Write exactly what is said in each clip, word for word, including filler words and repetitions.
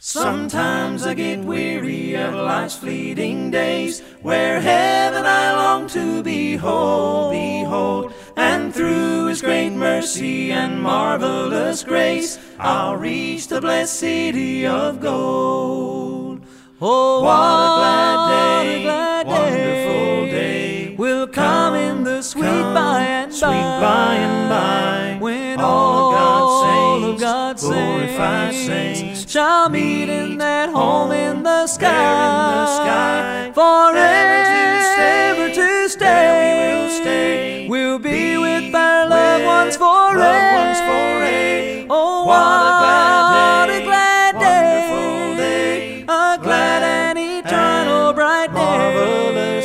Sometimes I get weary of life's fleeting days, where heaven I long to behold, behold, and through His great mercy and marvelous grace, I'll reach the blessed city of gold. Oh, what a glad day, a glad wonderful day day will come in the sweet come, by and sweet by, by and by, when all of God's all of saints, God's glorified saints saints, shall meet in that home in the sky, there in the sky, forever to stay. There we will stay. We'll be, be with our loved ones forever. Loved ones forever. Oh, what a glad a day, glad day, wonderful day, a glad and eternal bright day, marvelous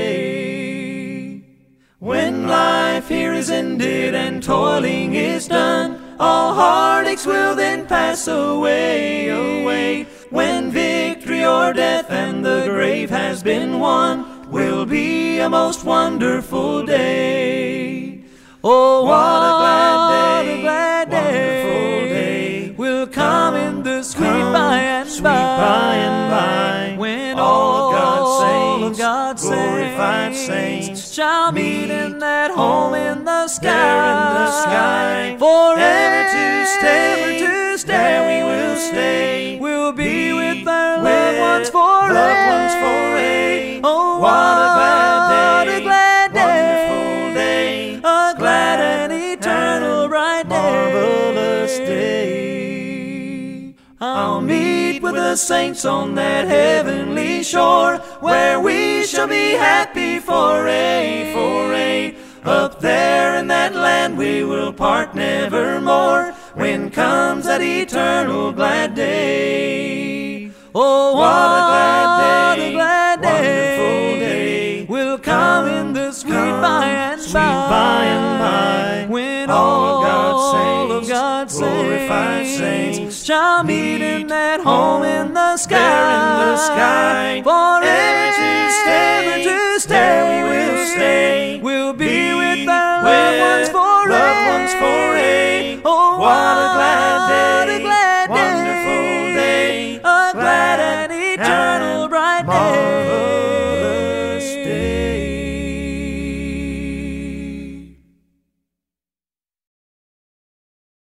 day. When life here is ended and toiling is done, all heartaches will then pass away, away. When victory or death and the grave has been won, will be a most wonderful day. Oh, what a glad day, a glad day, wonderful day, will come in the sweet come, by and sweet by, by and by, when all of God's saints, of God's glorified saints, saints, shall meet in that home in the sky, there in the sky, forever to stay, ever to stay. There we will stay. We'll be, be with our with loved ones forever. Loved ones forever. Oh, what a glad day, a glad day, wonderful day, a glad and eternal bright day, marvelous day. I'll meet with the saints on that heavenly shore, where we shall be happy forever, forever. Up there in that land we will part nevermore, when comes that eternal glad day. Oh, what a glad day, a glad day, wonderful day, will come in the sweet come, by and sweet by, by and by, when all all of God's saints, of God's glorified saints, saints, shall meet in that home in the sky, there in the sky, forever ever to stay, to